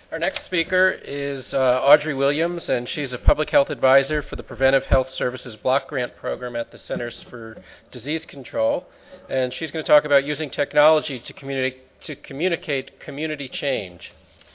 Our next speaker is Audrey Williams, and she's a public health advisor for the Preventive Health Services Block Grant Program at the Centers for Disease Control. And she's going to talk about using technology to communicate community change.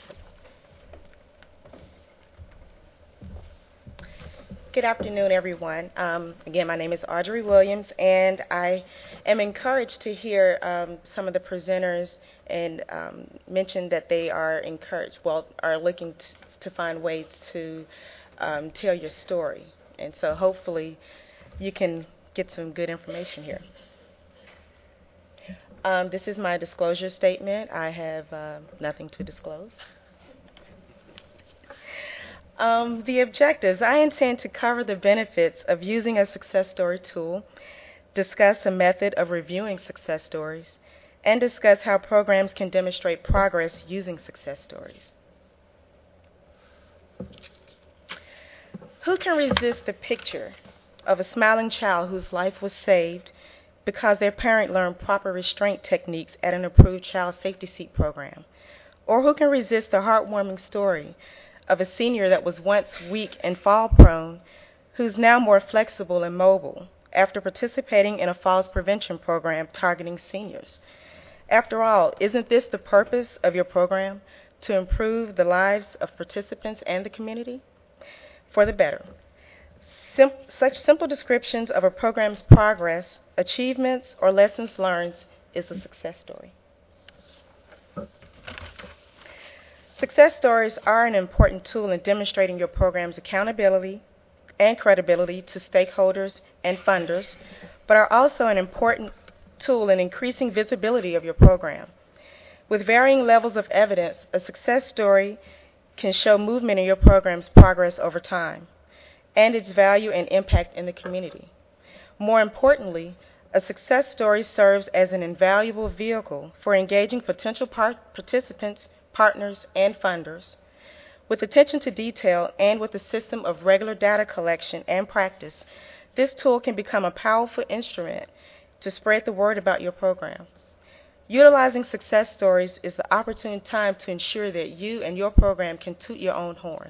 Good afternoon, everyone. Again, my name is Audrey Williams, and I am encouraged to hear some of the presenters and mention that they are are looking to find ways to tell your story. And so hopefully you can get some good information here. This is my disclosure statement. I have nothing to disclose. The objectives. I intend to cover the benefits of using a success story tool, discuss a method of reviewing success stories, and discuss how programs can demonstrate progress using success stories. Who can resist the picture of a smiling child whose life was saved because their parent learned proper restraint techniques at an approved child safety seat program? Or who can resist the heartwarming story of a senior that was once weak and fall-prone, who's now more flexible and mobile after participating in a falls prevention program targeting seniors? After all, isn't this the purpose of your program, to improve the lives of participants and the community for the better? Such simple descriptions of a program's progress, achievements, or lessons learned is a success story. Success stories are an important tool in demonstrating your program's accountability and credibility to stakeholders and funders, but are also an important tool in increasing visibility of your program. With varying levels of evidence, a success story can show movement in your program's progress over time and its value and impact in the community. More importantly, a success story serves as an invaluable vehicle for engaging potential participants, partners, and funders. With attention to detail and with a system of regular data collection and practice, this tool can become a powerful instrument to spread the word about your program. Utilizing success stories is the opportune time to ensure that you and your program can toot your own horn.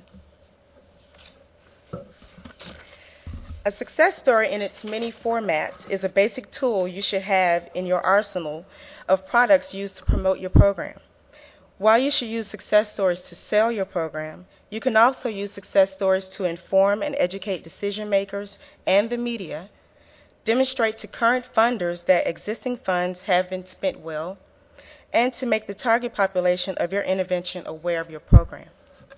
A success story in its many formats is a basic tool you should have in your arsenal of products used to promote your program. While you should use success stories to sell your program, you can also use success stories to inform and educate decision makers and the media, demonstrate to current funders that existing funds have been spent well, and to make the target population of your intervention aware of your program.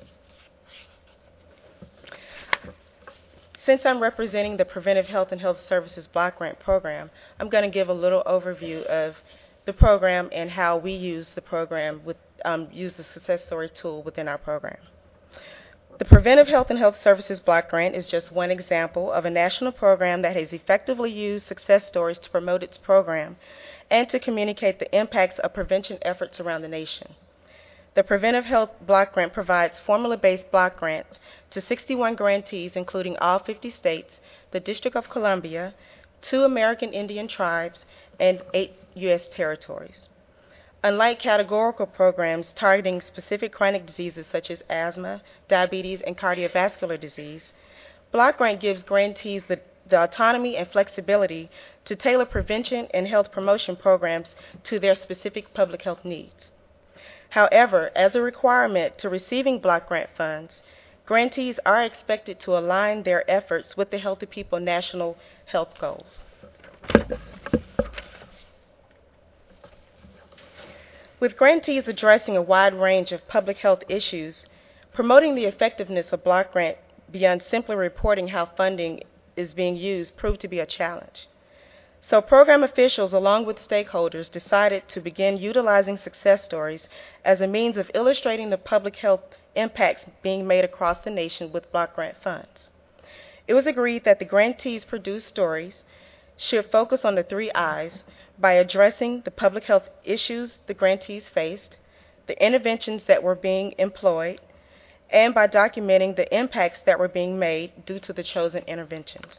Since I'm representing the Preventive Health and Health Services Block Grant Program, I'm going to give a little overview of the program and how we use the program use the success story tool within our program. The Preventive Health and Health Services Block Grant is just one example of a national program that has effectively used success stories to promote its program and to communicate the impacts of prevention efforts around the nation. The Preventive Health Block Grant provides formula-based block grants to 61 grantees, including all 50 states, the District of Columbia, 2 American Indian tribes, and 8 U.S. territories. Unlike categorical programs targeting specific chronic diseases such as asthma, diabetes, and cardiovascular disease, Block Grant gives grantees the autonomy and flexibility to tailor prevention and health promotion programs to their specific public health needs. However, as a requirement to receiving Block Grant funds, grantees are expected to align their efforts with the Healthy People National Health Goals. With grantees addressing a wide range of public health issues, promoting the effectiveness of Block Grant beyond simply reporting how funding is being used proved to be a challenge. So program officials, along with stakeholders, decided to begin utilizing success stories as a means of illustrating the public health impacts being made across the nation with Block Grant funds. It was agreed that the grantees produced stories should focus on the 3 I's by addressing the public health issues the grantees faced, the interventions that were being employed, and by documenting the impacts that were being made due to the chosen interventions.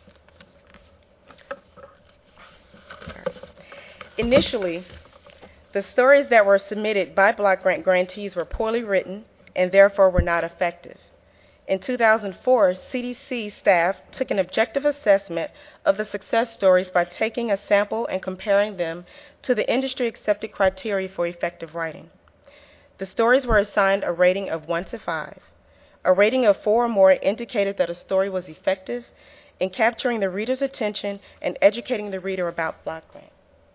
Initially, The stories that were submitted by block grant grantees were poorly written and therefore were not effective. In 2004, CDC staff took an objective assessment of the success stories by taking a sample and comparing them to the industry-accepted criteria for effective writing. The stories were assigned a rating of 1 to 5. A rating of 4 or more indicated that a story was effective in capturing the reader's attention and educating the reader about block grant.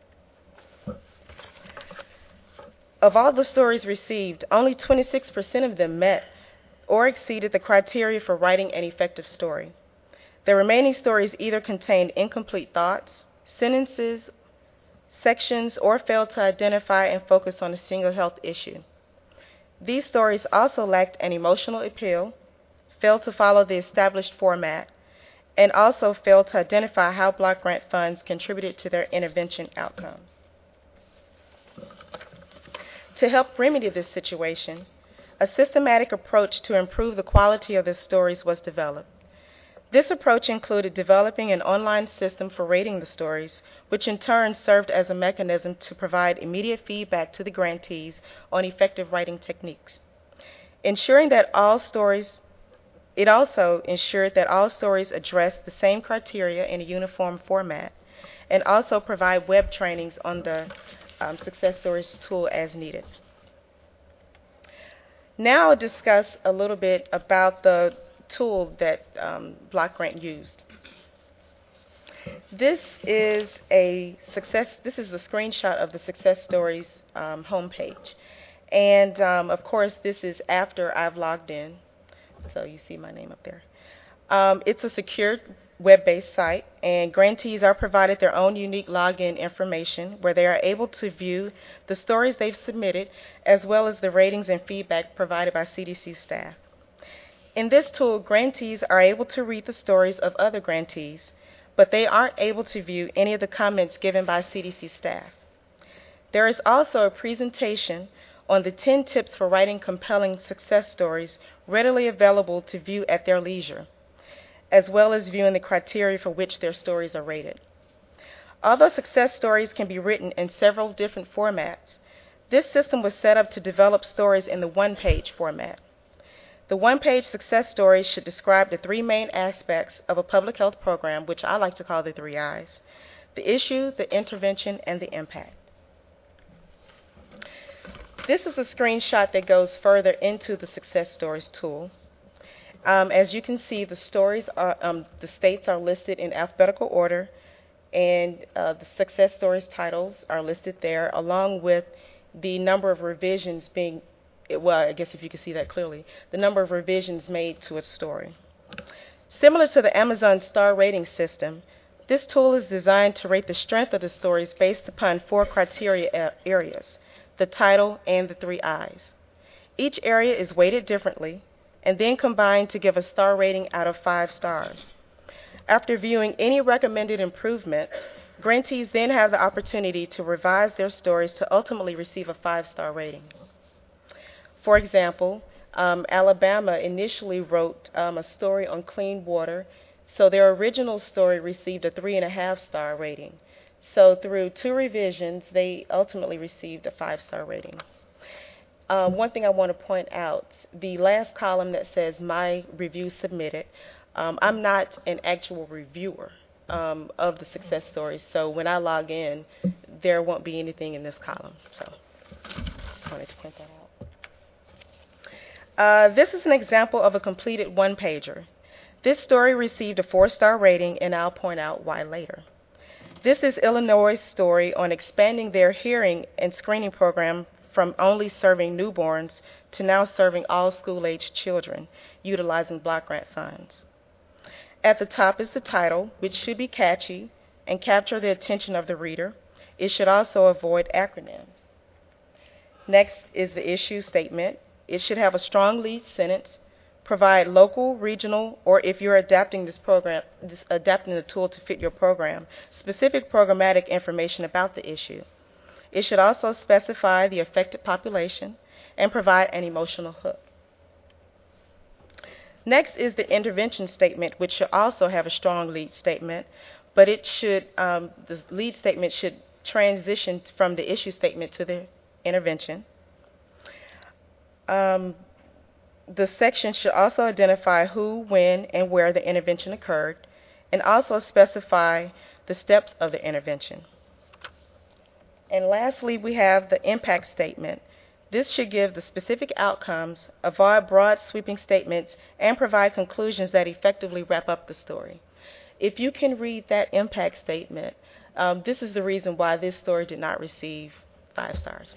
Of all the stories received, only 26% of them met or exceeded the criteria for writing an effective story. The remaining stories either contained incomplete thoughts, sentences, sections, or failed to identify and focus on a single health issue. These stories also lacked an emotional appeal, failed to follow the established format, and also failed to identify how block grant funds contributed to their intervention outcomes. To help remedy this situation, a systematic approach to improve the quality of the stories was developed. This approach included developing an online system for rating the stories, which in turn served as a mechanism to provide immediate feedback to the grantees on effective writing techniques. It also ensured that all stories addressed the same criteria in a uniform format, and also provide web trainings on the Success Stories tool as needed. Now I'll discuss a little bit about the tool that block grant used. This is the screenshot of the Success Stories homepage, and of course this is after I've logged in, so you see my name up there. It's a secure web-based site, and grantees are provided their own unique login information where they are able to view the stories they've submitted as well as the ratings and feedback provided by CDC staff. In this tool, grantees are able to read the stories of other grantees, but they aren't able to view any of the comments given by CDC staff. There is also a presentation on the 10 tips for writing compelling success stories readily available to view at their leisure, as well as viewing the criteria for which their stories are rated. Although success stories can be written in several different formats, this system was set up to develop stories in the one-page format. The one-page success story should describe the 3 main aspects of a public health program, which I like to call the 3 I's: the issue, the intervention, and the impact. This is a screenshot that goes further into the Success Stories tool. As you can see, the stories are, the states are listed in alphabetical order, and the Success Stories titles are listed there, along with the number of revisions being, well, I guess if you can see that clearly, the number of revisions made to a story. Similar to the Amazon star rating system, this tool is designed to rate the strength of the stories based upon 4 criteria areas: the title and the 3 I's. Each area is weighted differently and then combined to give a star rating out of 5 stars. After viewing any recommended improvements, grantees then have the opportunity to revise their stories to ultimately receive a 5-star rating. For example, Alabama initially wrote a story on clean water, so their original story received a 3.5-star rating. So through 2 revisions, they ultimately received a 5-star rating. One thing I want to point out, the last column that says my review submitted, I'm not an actual reviewer of the success stories, so when I log in, there won't be anything in this column. So just wanted to point that out. This is an example of a completed one-pager. This story received a 4-star rating, and I'll point out why later. This is Illinois' story on expanding their hearing and screening program from only serving newborns to now serving all school-aged children, utilizing block grant funds. At the top is the title, which should be catchy and capture the attention of the reader. It should also avoid acronyms. Next is the issue statement. It should have a strong lead sentence, provide local, regional, or if you're adapting adapting the tool to fit your program, specific programmatic information about the issue. It should also specify the affected population and provide an emotional hook. Next is the intervention statement, which should also have a strong lead statement, but it should the lead statement should transition from the issue statement to the intervention. The section should also identify who, when, and where the intervention occurred, and also specify the steps of the intervention. And lastly, we have the impact statement. This should give the specific outcomes, avoid broad sweeping statements, and provide conclusions that effectively wrap up the story. If you can read that impact statement, this is the reason why this story did not receive 5 stars.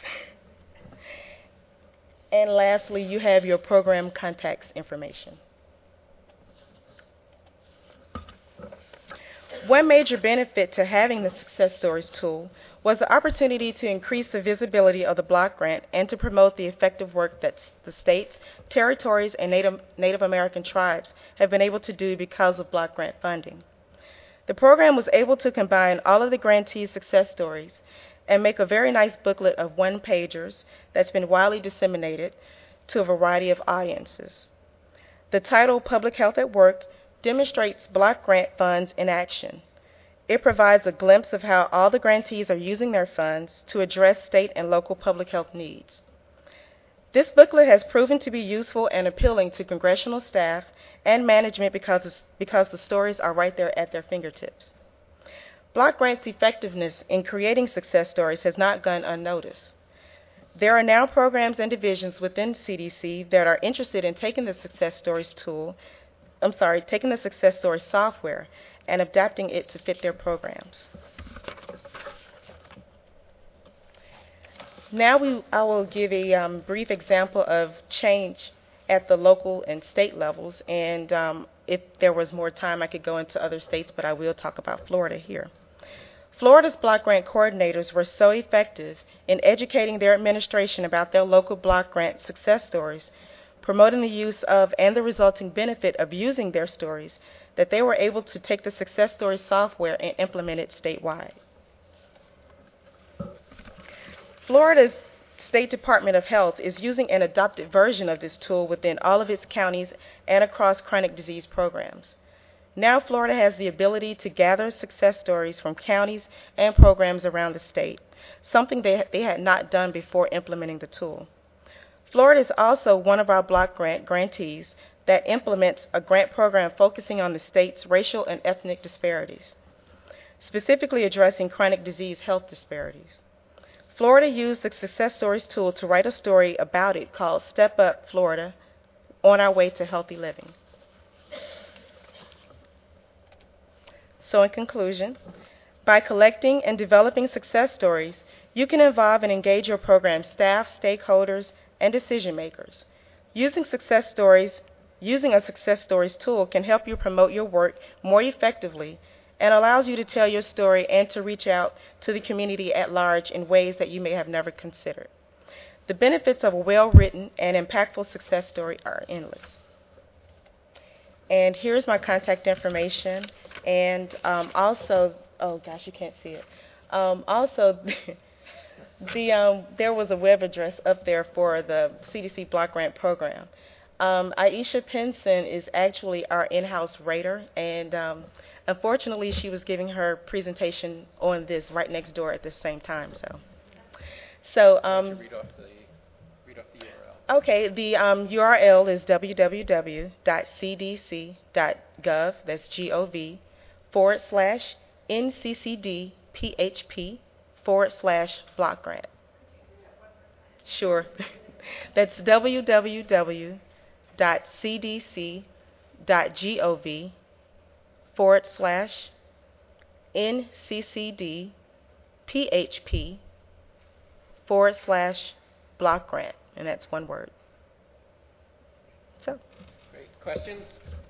And lastly, you have your program contacts information. One major benefit to having the Success Stories tool was the opportunity to increase the visibility of the block grant and to promote the effective work that the states, territories, and Native American tribes have been able to do because of block grant funding. The program was able to combine all of the grantees' success stories and make a very nice booklet of one-pagers that's been widely disseminated to a variety of audiences. The title, Public Health at Work, demonstrates block grant funds in action. It provides a glimpse of how all the grantees are using their funds to address state and local public health needs. This booklet has proven to be useful and appealing to congressional staff and management because the stories are right there at their fingertips. Block grants' effectiveness in creating success stories has not gone unnoticed. There are now programs and divisions within CDC that are interested in taking the Success Stories taking the Success Stories software and adapting it to fit their programs. Now I will give a brief example of change at the local and state levels, and if there was more time I could go into other states, but I will talk about Florida here. Florida's block grant coordinators were so effective in educating their administration about their local block grant success stories, promoting the use of and the resulting benefit of using their stories, that they were able to take the Success Stories software and implement it statewide. Florida's State Department of Health is using an adopted version of this tool within all of its counties and across chronic disease programs. Now Florida has the ability to gather success stories from counties and programs around the state, something they had not done before implementing the tool. Florida is also one of our block grant grantees that implements a grant program focusing on the state's racial and ethnic disparities, specifically addressing chronic disease health disparities. Florida used the Success Stories tool to write a story about it called Step Up Florida, On Our Way to Healthy Living. So in conclusion, by collecting and developing success stories, you can involve and engage your program staff, stakeholders, and decision makers. Using a Success Stories tool can help you promote your work more effectively and allows you to tell your story and to reach out to the community at large in ways that you may have never considered. The benefits of a well-written and impactful success story are endless. And here's my contact information. And also, oh gosh, you can't see it. Also, there was a web address up there for the CDC Block Grant Program. Aisha Pinson is actually our in-house rater, and unfortunately, she was giving her presentation on this right next door at the same time. So read off the URL. Okay, the URL is www.cdc.gov, that's G-O-V, /NCCD/PHP/block grant. Sure. That's www.cdc.gov/NCCD/PHP/block grant, and that's one word. So. Great. Questions?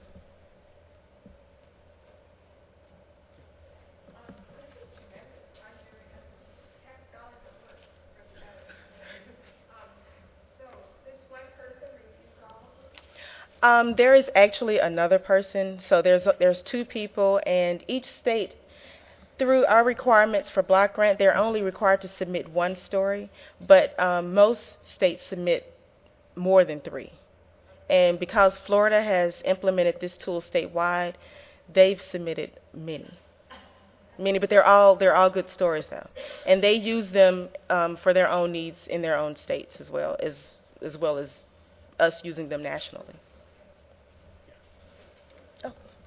There is actually another person, so there's 2 people, and each state, through our requirements for block grant, they're only required to submit 1 story, but most states submit more than 3. And because Florida has implemented this tool statewide, they've submitted many. Many, but they're all good stories though, and they use them for their own needs in their own states as well as us using them nationally. Oh.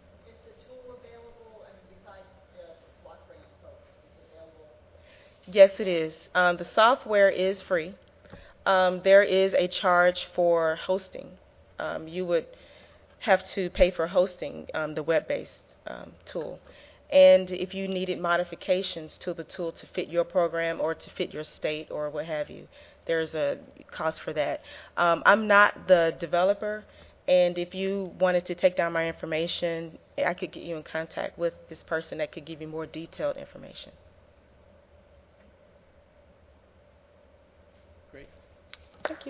Yes, it is. The software is free. There is a charge for hosting. You would have to pay for hosting the web-based tool. And if you needed modifications to the tool to fit your program or to fit your state or what have you, there's a cost for that. I'm not the developer, and if you wanted to take down my information, I could get you in contact with this person that could give you more detailed information. Great. Thank you.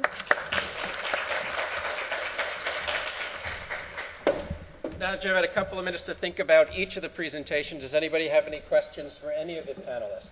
Now that you've had a couple of minutes to think about each of the presentations, does anybody have any questions for any of the panelists?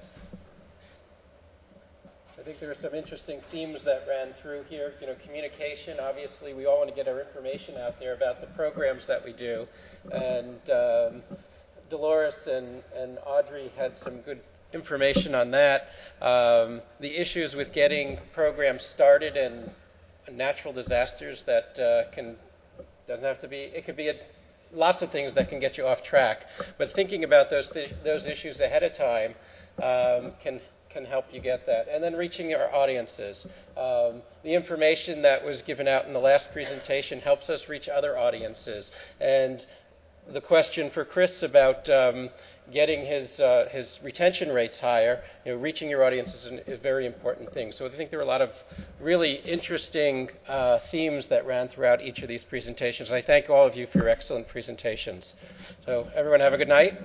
I think there are some interesting themes that ran through here. Communication. Obviously, we all want to get our information out there about the programs that we do. And Dolores and Audrey had some good information on that. The issues with getting programs started and natural disasters that doesn't have to be, it could be lots of things that can get you off track. But thinking about those issues ahead of time can help you get that. And then reaching our audiences. The information that was given out in the last presentation helps us reach other audiences. And the question for Chris about getting his retention rates higher, reaching your audience is a very important thing. So I think there were a lot of really interesting themes that ran throughout each of these presentations. I thank all of you for your excellent presentations. So everyone have a good night.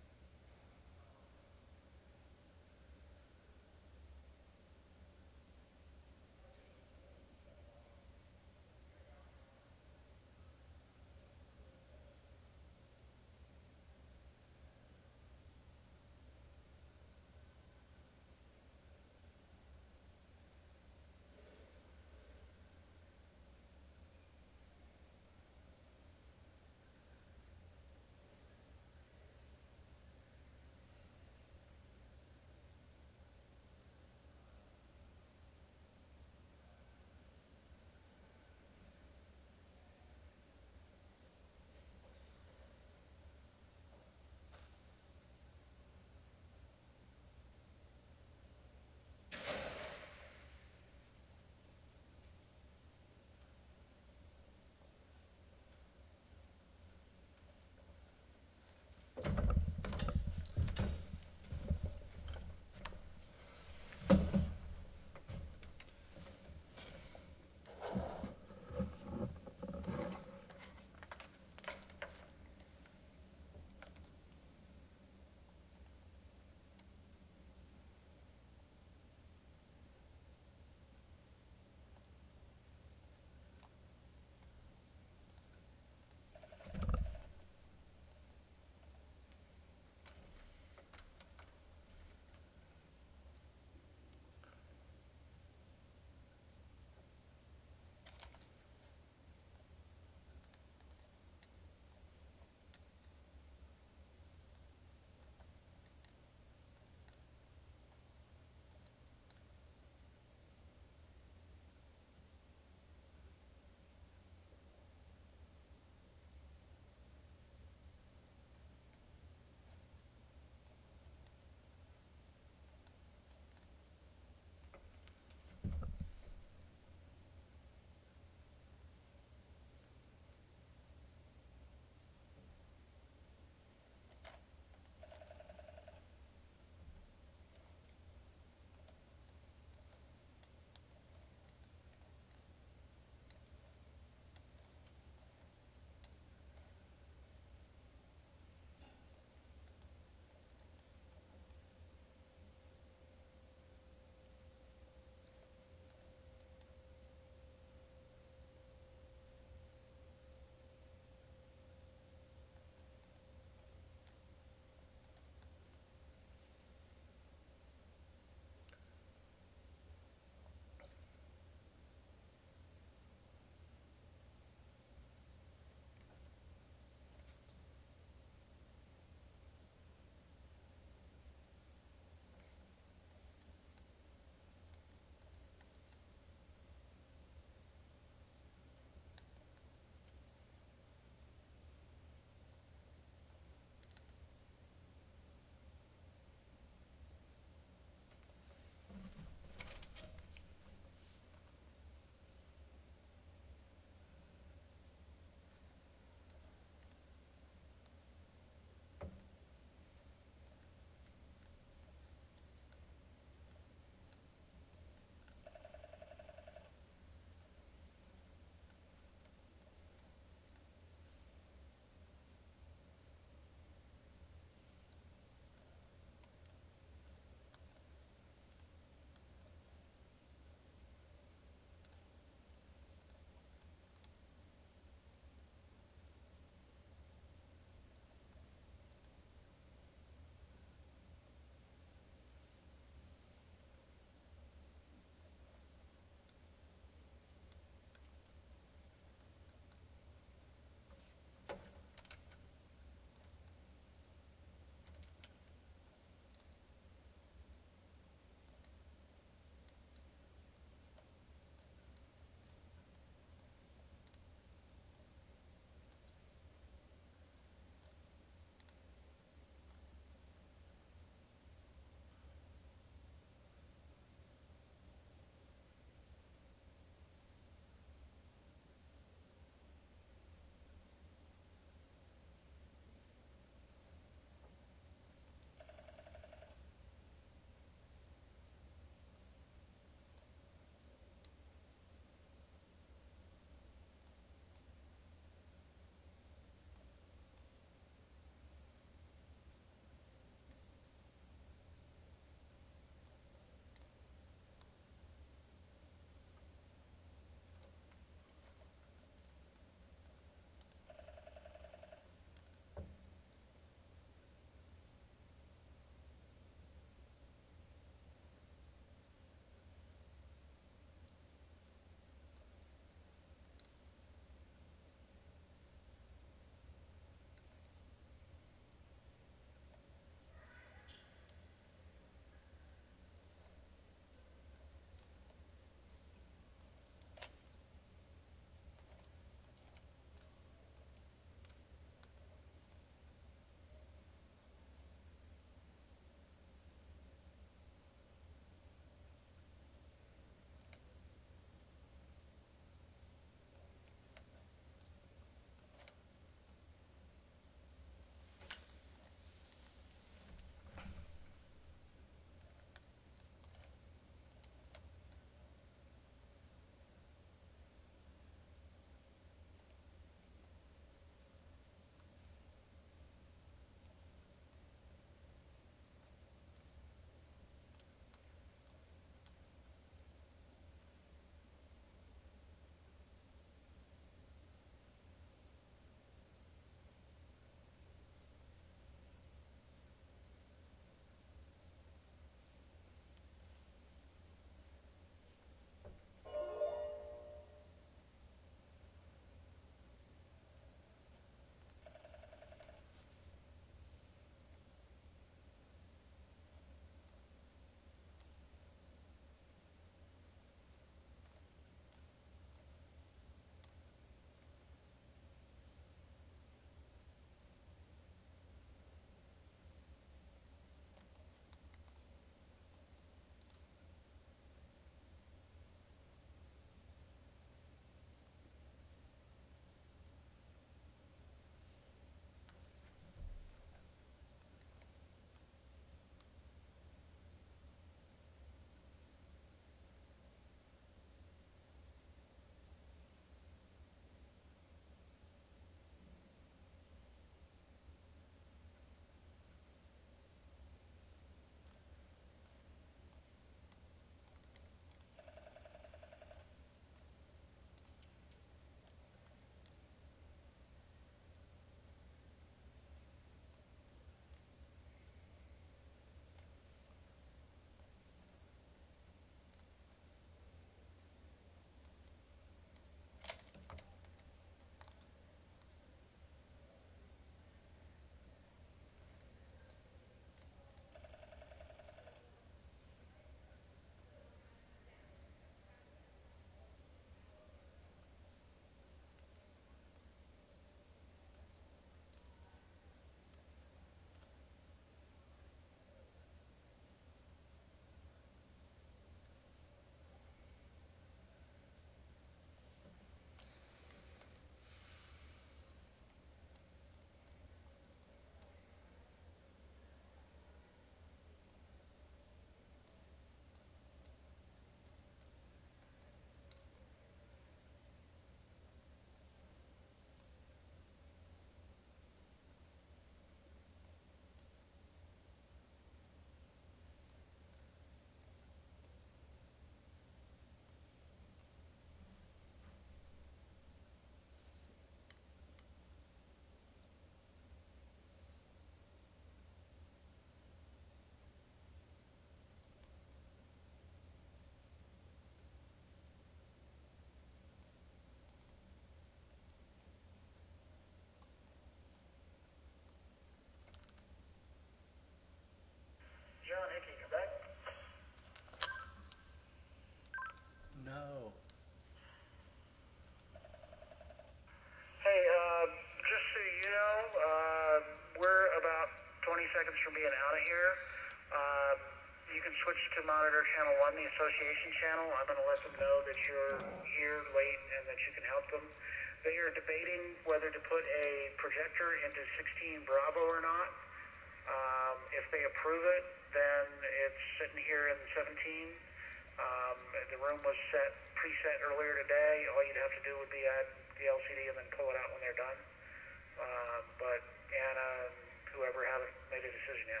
seconds from being out of here. You can switch to monitor channel 1, the association channel. I'm going to let them know that you're here late and that you can help them. They are debating whether to put a projector into 16 Bravo or not. If they approve it, then it's sitting here in 17. The room was preset earlier today. All you'd have to do would be add the LCD and then pull it out when they're done. But Anna and whoever haven't made a decision yet.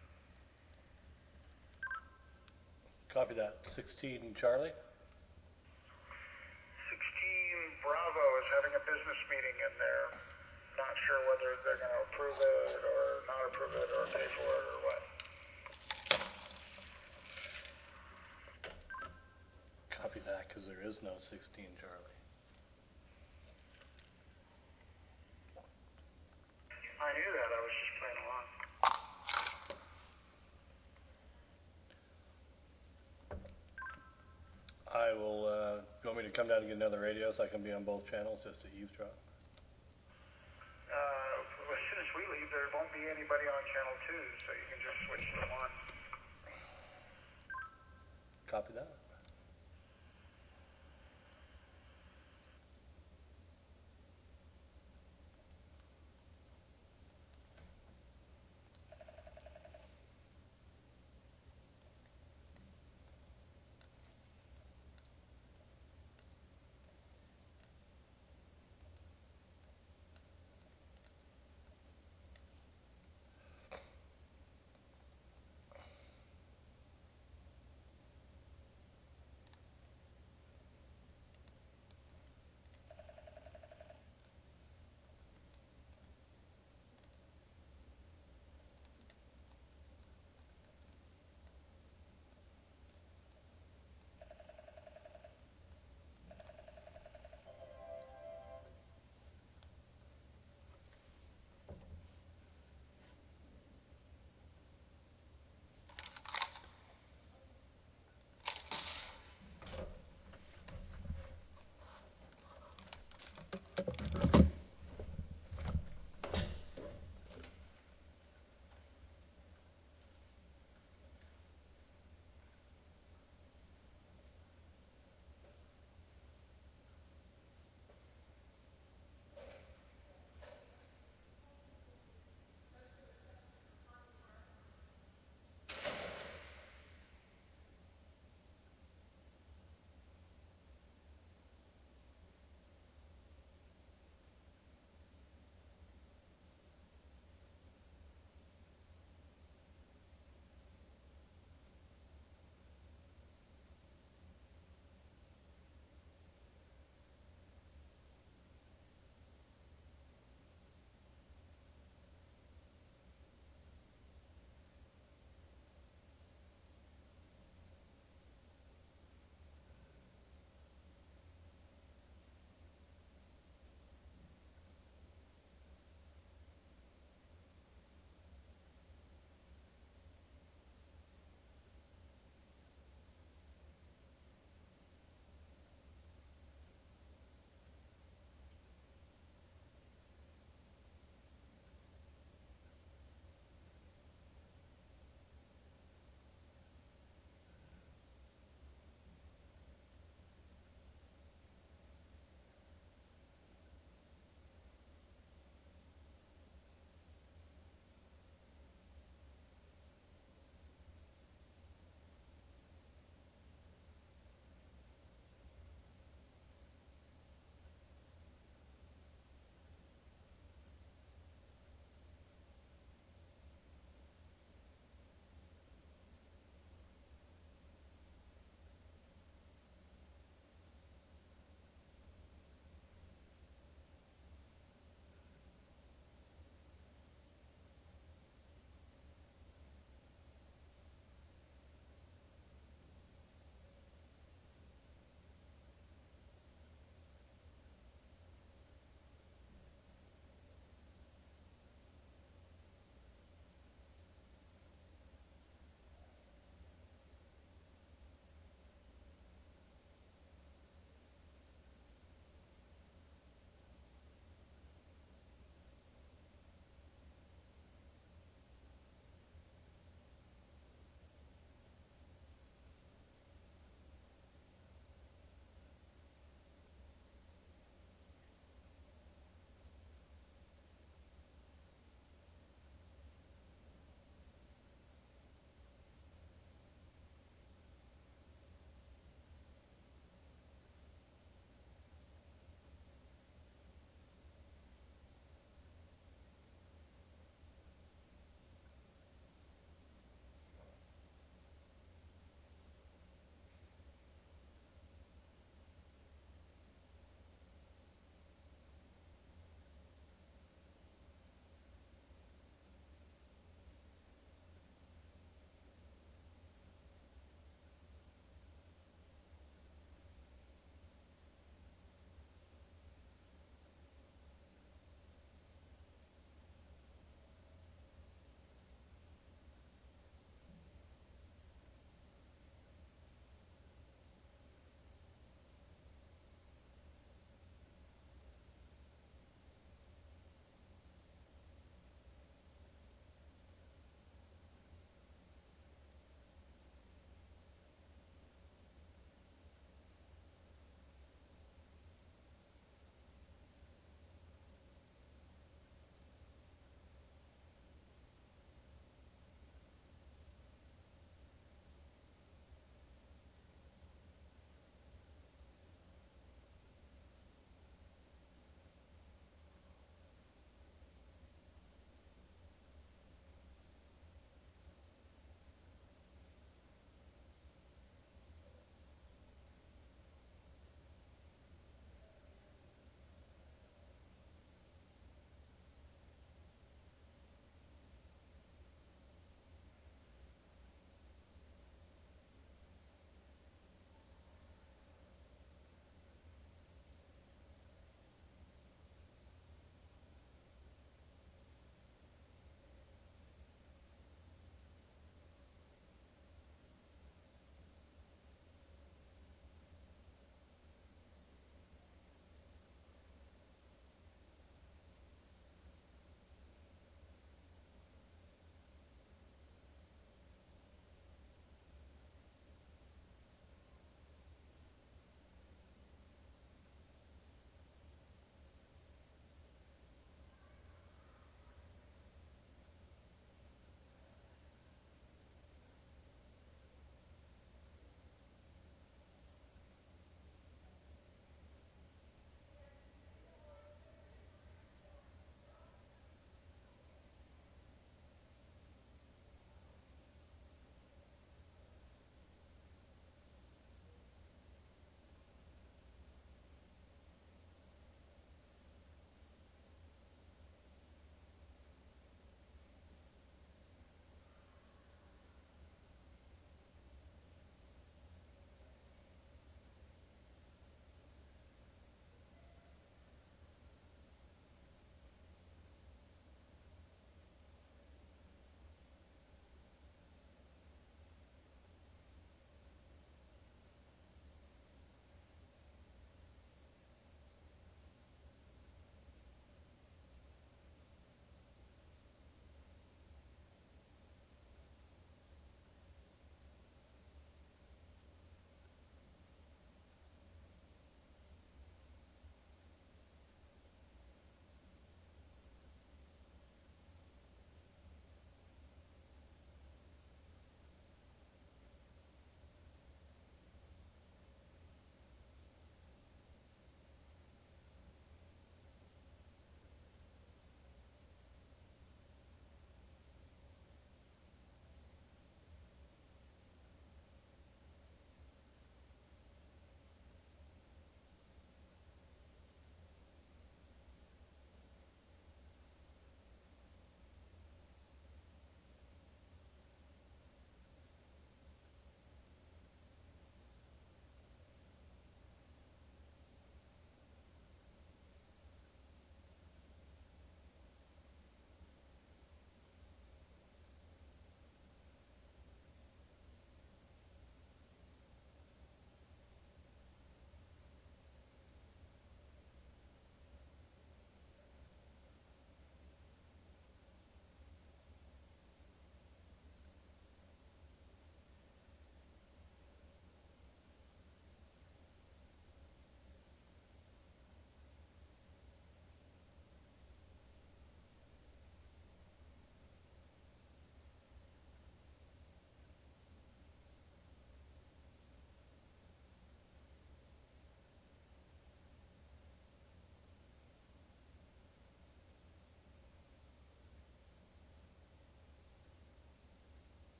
Copy that. 16 Charlie. 16 Bravo is having a business meeting and they're not sure whether they're going to approve it or not approve it or pay for it or what. Copy that, because there is no 16 Charlie. I knew that. I was just playing along. I will, you want me to come down and get another radio so I can be on both channels just to eavesdrop? As soon as we leave, there won't be anybody on channel 2, so you can just switch to 1. Copy that.